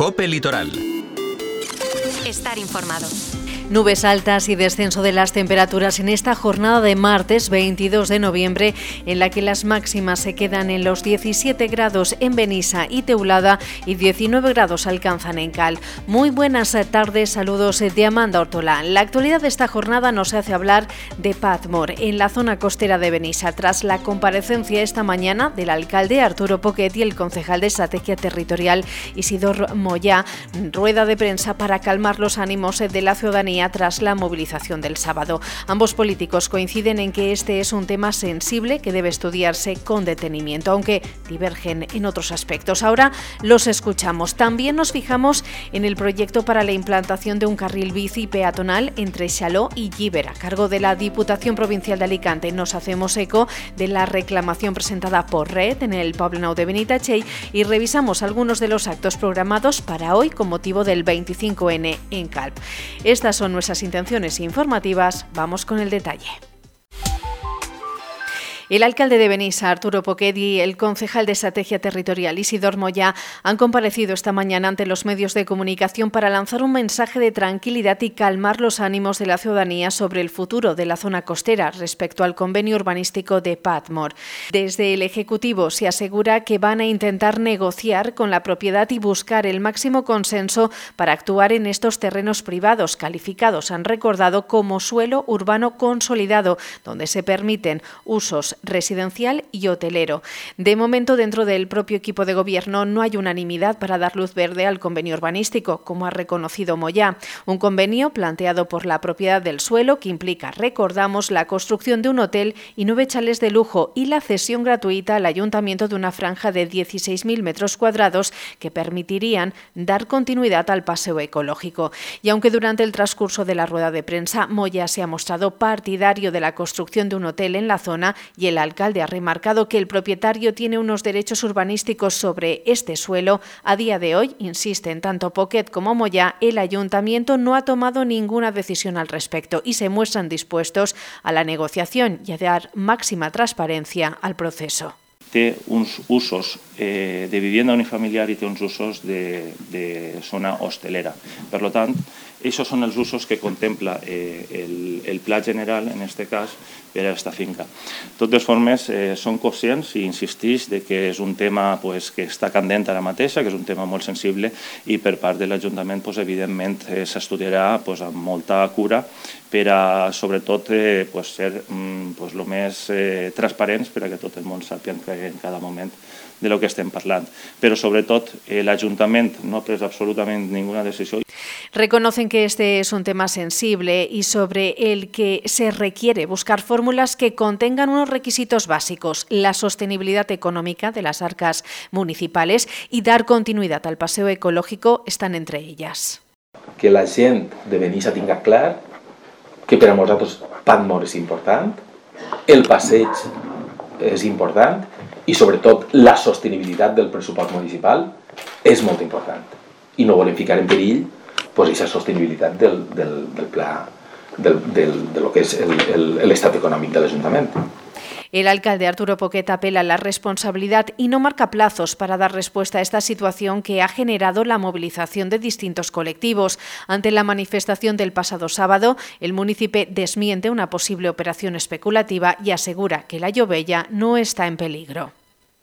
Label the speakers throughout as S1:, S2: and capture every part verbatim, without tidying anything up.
S1: COPE Litoral.
S2: Estar informado.
S3: Nubes altas y descenso de las temperaturas en esta jornada de martes veintidós de noviembre, en la que las máximas se quedan en los diecisiete grados en Benissa y Teulada y diecinueve grados alcanzan en Cal. Muy buenas tardes, saludos de Amanda Ortola. La actualidad de esta jornada nos hace hablar de Patmore, en la zona costera de Benissa, tras la comparecencia esta mañana del alcalde Arturo Poquet y el concejal de Estrategia Territorial Isidor Moyá, rueda de prensa para calmar los ánimos de la ciudadanía tras la movilización del sábado. Ambos políticos coinciden en que este es un tema sensible que debe estudiarse con detenimiento, aunque divergen en otros aspectos. Ahora los escuchamos. También nos fijamos en el proyecto para la implantación de un carril bici peatonal entre Xaló y Llíber, a cargo de la Diputación Provincial de Alicante. Nos hacemos eco de la reclamación presentada por Red en el Poblenou de Benitatxell y revisamos algunos de los actos programados para hoy con motivo del veinticinco ene en Calp. Estas son nuestras intenciones informativas. Vamos con el detalle. El alcalde de Benissa, Arturo Poquet, y el concejal de Estrategia Territorial, Isidor Moyá, han comparecido esta mañana ante los medios de comunicación para lanzar un mensaje de tranquilidad y calmar los ánimos de la ciudadanía sobre el futuro de la zona costera respecto al convenio urbanístico de Patmore. Desde el Ejecutivo se asegura que van a intentar negociar con la propiedad y buscar el máximo consenso para actuar en estos terrenos privados calificados, han recordado, como suelo urbano consolidado, donde se permiten usos residencial y hotelero. De momento, dentro del propio equipo de gobierno no hay unanimidad para dar luz verde al convenio urbanístico, como ha reconocido Moyá. Un convenio planteado por la propiedad del suelo que implica, recordamos, la construcción de un hotel y nueve chalés de lujo y la cesión gratuita al ayuntamiento de una franja de dieciséis mil metros cuadrados que permitirían dar continuidad al paseo ecológico. Y aunque durante el transcurso de la rueda de prensa Moyá se ha mostrado partidario de la construcción de un hotel en la zona, y el alcalde ha remarcado que el propietario tiene unos derechos urbanísticos sobre este suelo, a día de hoy, insisten tanto Poquet como Moyá, el ayuntamiento no ha tomado ninguna decisión al respecto y se muestran dispuestos a la negociación y a dar máxima transparencia al proceso.
S4: Té uns usos eh, de vivienda unifamiliar i té uns usos de, de zona hostelera. Per tant, aquests són els usos que contempla eh, el, el pla general, en aquest cas, per a aquesta finca. De totes formes, eh, són conscients i insistix de que és un tema pues, que està candent ara mateixa, que és un tema molt sensible i per part de l'Ajuntament, pues, evidentment, eh, s'estudiarà pues, amb molta cura per a, sobretot, eh, pues, ser mm, pues, el més eh, transparents per a que tot el món sàpiga en cada moment de lo que estem parlant. Però, sobretot, eh, l'Ajuntament no ha pres absolutament ninguna decisió.
S3: Reconocen que este es un tema sensible y sobre el que se requiere buscar fórmulas que contengan unos requisitos básicos, la sostenibilidad económica de las arcas municipales y dar continuidad al paseo ecológico están entre ellas.
S5: Que la gent de Benissa tinga clar que per a nosaltres Patmore és important, el passeig és important i sobretot la sostenibilitat del pressupost municipal és molt important i no volem ficar en perill pues, aquesta sostenibilitat del, del, del pla del, del, de lo que és l'estat econòmic de l'Ajuntament.
S3: El alcalde Arturo Poquet apela a la responsabilidad y no marca plazos para dar respuesta a esta situación que ha generado la movilización de distintos colectivos. Ante la manifestación del pasado sábado, el municipio desmiente una posible operación especulativa y asegura que la Llobella no está en peligro.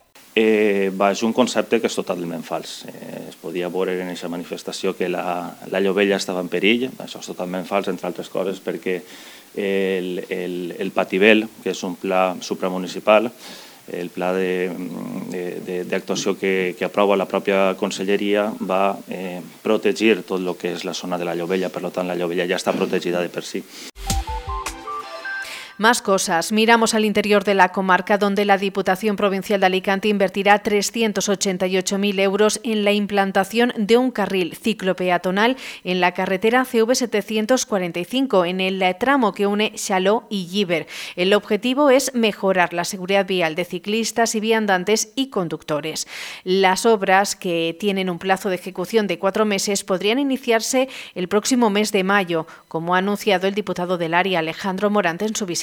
S4: Eh, va, és un concepte que és totalment fals. Eh, es podia veure en aquesta manifestació que la, la Llobella estava en perill. Això és totalment fals, entre altres coses, perquè el, el, el Patibel, que és un pla supramunicipal, el pla d'actuació que, que aprova la pròpia conselleria va eh, protegir tot el que és la zona de la Llobella. Per tant, la Llobella ja està protegida de per si.
S3: Más cosas. Miramos al interior de la comarca, donde la Diputación Provincial de Alicante invertirá trescientos ochenta y ocho mil euros en la implantación de un carril ciclopeatonal en la carretera ce ve setecientos cuarenta y cinco, en el tramo que une Xaló y Llíber. El objetivo es mejorar la seguridad vial de ciclistas y viandantes y conductores. Las obras, que tienen un plazo de ejecución de cuatro meses, podrían iniciarse el próximo mes de mayo, como ha anunciado el diputado del área, Alejandro Morante, en su visita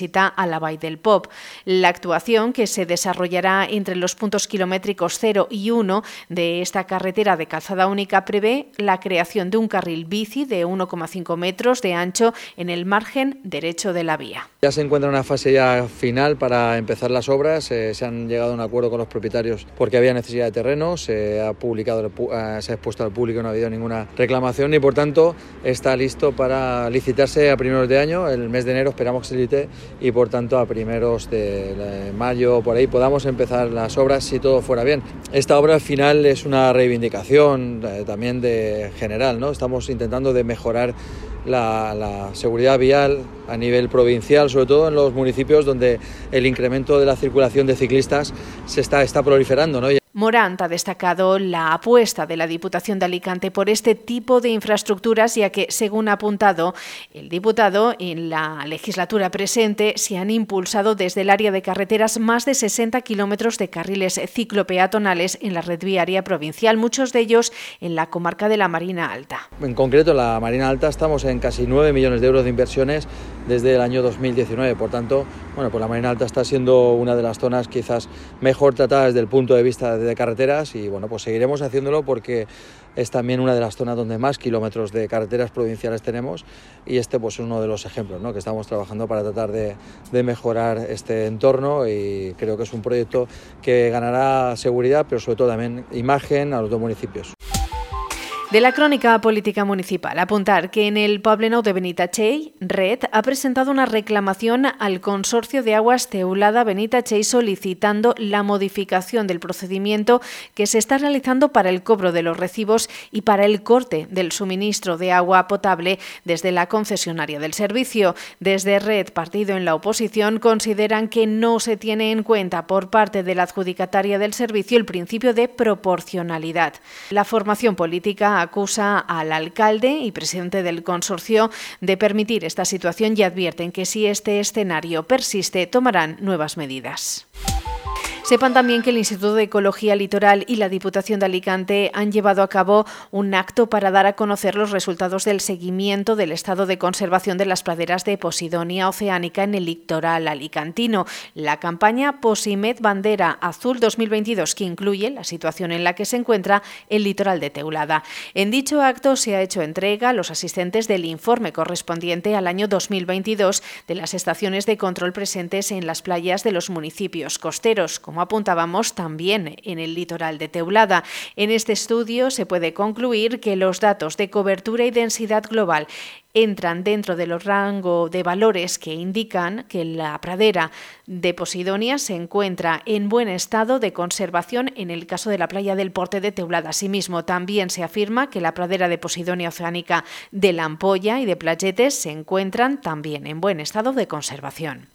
S3: visita a la Vall del Pop. La actuación, que se desarrollará entre los puntos kilométricos cero y uno de esta carretera de calzada única, prevé la creación de un carril bici de uno coma cinco metros de ancho en el margen derecho de la vía.
S1: Ya se encuentra en una fase ya final para empezar las obras. Eh, se han llegado a un acuerdo con los propietarios porque había necesidad de terreno. Se ha publicado, eh, se ha expuesto al público, no ha habido ninguna reclamación y por tanto está listo para licitarse a primeros de año. El mes de enero esperamos que se licite y por tanto a primeros de mayo por ahí podamos empezar las obras si todo fuera bien. Esta obra al final es una reivindicación eh, también de general, ¿no? Estamos intentando de mejorar La, la seguridad vial a nivel provincial, sobre todo en los municipios donde el incremento de la circulación de ciclistas se está, está proliferando, ¿no?
S3: Morant ha destacado la apuesta de la Diputación de Alicante por este tipo de infraestructuras, ya que, según ha apuntado el diputado, en la legislatura presente se han impulsado desde el área de carreteras más de sesenta kilómetros de carriles ciclopeatonales en la red viaria provincial, muchos de ellos en la comarca de la Marina Alta.
S1: En concreto, en la Marina Alta estamos en casi nueve millones de euros de inversiones desde el año dos mil diecinueve. Por tanto, bueno, pues la Marina Alta está siendo una de las zonas quizás mejor tratadas desde el punto de vista de carreteras y bueno, pues seguiremos haciéndolo porque es también una de las zonas donde más kilómetros de carreteras provinciales tenemos y este pues es uno de los ejemplos, ¿no?, que estamos trabajando para tratar de, de mejorar este entorno y creo que es un proyecto que ganará seguridad pero sobre todo también imagen a los dos municipios.
S3: De la crónica política municipal, apuntar que en el Poblenou de Benitatxell, Red ha presentado una reclamación al Consorcio de Aguas Teulada-Benitatxell solicitando la modificación del procedimiento que se está realizando para el cobro de los recibos y para el corte del suministro de agua potable desde la concesionaria del servicio. Desde Red, partido en la oposición, consideran que no se tiene en cuenta por parte de la adjudicataria del servicio el principio de proporcionalidad. La formación política acusa al alcalde y presidente del consorcio de permitir esta situación y advierten que si este escenario persiste, tomarán nuevas medidas. Sepan también que el Instituto de Ecología Litoral y la Diputación de Alicante han llevado a cabo un acto para dar a conocer los resultados del seguimiento del estado de conservación de las praderas de Posidonia oceánica en el litoral alicantino. La campaña Posimed Bandera Azul dos mil veintidós, que incluye la situación en la que se encuentra el litoral de Teulada. En dicho acto se ha hecho entrega a los asistentes del informe correspondiente al año dos mil veintidós de las estaciones de control presentes en las playas de los municipios costeros, como apuntábamos también en el litoral de Teulada. En este estudio se puede concluir que los datos de cobertura y densidad global entran dentro de los rangos de valores que indican que la pradera de Posidonia se encuentra en buen estado de conservación en el caso de la playa del Porte de Teulada. Asimismo, también se afirma que la pradera de Posidonia oceánica de La Ampolla y de Playetes se encuentran también en buen estado de conservación.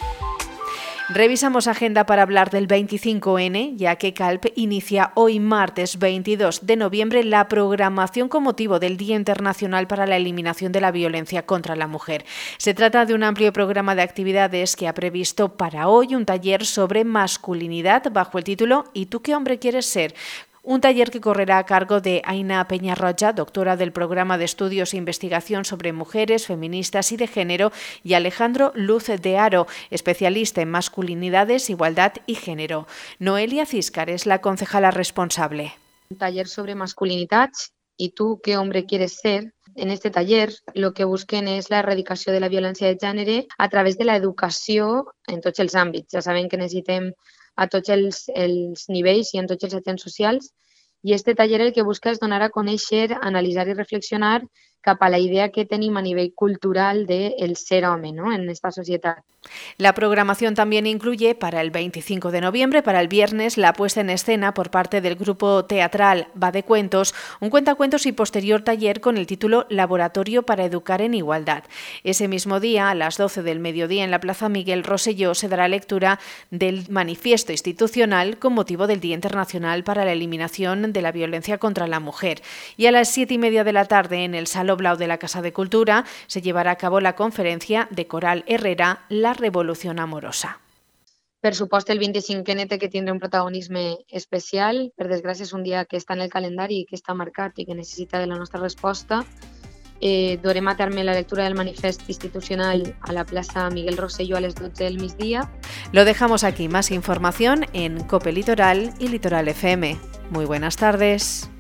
S3: Revisamos agenda para hablar del veinticinco ene, ya que CALP inicia hoy martes veintidós de noviembre la programación con motivo del Día Internacional para la Eliminación de la Violencia contra la Mujer. Se trata de un amplio programa de actividades que ha previsto para hoy un taller sobre masculinidad bajo el título ¿Y tú qué hombre quieres ser?, un taller que correrá a cargo de Aina Peñarroja, doctora del Programa de Estudios e Investigación sobre Mujeres, Feministas y de Género, y Alejandro Luz de Aro, especialista en masculinidades, igualdad y género. Noelia Císcar es la concejala responsable.
S6: Un taller sobre masculinitats i tu què hombre quieres ser. En este taller lo que busquen és l'erradicació de la violència de gènere a través de l'educació en tots els àmbits. Ja sabem que necessitem a tots els, els nivells i en tots els agents socials i este taller el que busca és donar a conèixer, analitzar i reflexionar cap a la idea que tenim a nivell cultural de el ser home, ¿no?, en esta societat.
S3: La programación también incluye para el veinticinco de noviembre, para el viernes, la puesta en escena por parte del grupo teatral Va de Cuentos, un cuentacuentos y posterior taller con el título Laboratorio para Educar en Igualdad. Ese mismo día, a las doce del mediodía, en la Plaza Miguel Rosselló, se dará lectura del manifiesto institucional con motivo del Día Internacional para la Eliminación de la Violencia contra la Mujer. Y a las siete y media de la tarde, en el Saló Blau de la Casa de Cultura, se llevará a cabo la conferencia de Coral Herrera, La Revolución Amorosa.
S6: Per supost, el vint-i-cinc ene té que tindre un protagonisme especial. Per desgràcia, és un dia que està en el calendari i que està marcat i que necessita de la nostra resposta. Eh, durem a terme la lectura del manifest institucional a la plaça Miguel Rosselló a les dotze del migdia.
S3: Lo dejamos aquí. Más información en COPE Litoral y Litoral F M. Muy buenas tardes.